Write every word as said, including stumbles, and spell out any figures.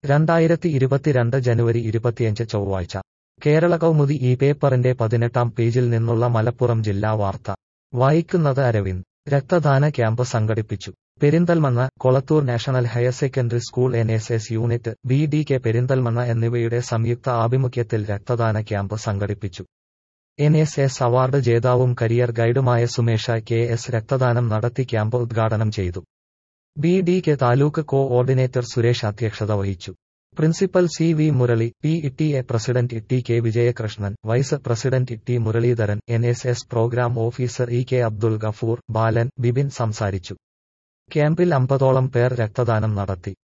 രണ്ടായിരത്തി ഇരുപത്തിരണ്ട് ജനുവരി ഇരുപത്തിയഞ്ച് ചൊവ്വാഴ്ച കേരള കൗമുദി ഈ പേപ്പറിന്റെ പതിനെട്ടാം പേജിൽ നിന്നുള്ള മലപ്പുറം ജില്ലാ വാർത്ത വായിക്കുന്നത് അരവിന്ദ്. രക്തദാന ക്യാമ്പ് സംഘടിപ്പിച്ചു. Perinthalmanna. Kolathur national higher secondary school N S S unit, B D K Perinthalmanna എന്നിവയുടെ സംയുക്ത ആഭിമുഖ്യത്തിൽ രക്തദാന ക്യാമ്പ് സംഘടിപ്പിച്ചു. എൻ എസ് എസ് അവാർഡ് ജേതാവും കരിയർ ഗൈഡുമായ സുമേഷ കെ എസ് രക്തദാനം നടത്തി ക്യാമ്പ് ഉദ്ഘാടനം ചെയ്തു. B D K taluk coordinator Suresh അധ്യക്ഷത വഹിച്ചു. Principal C V Murali, P T A president T K Vijayakrishnan, vice president T Muraleedharan, N S S programme officer E K Abdul Gafoor, Balan, Bibin സംസാരിച്ചു. ക്യാമ്പിൽ അമ്പതോളം പേർ രക്തദാനം നടത്തി.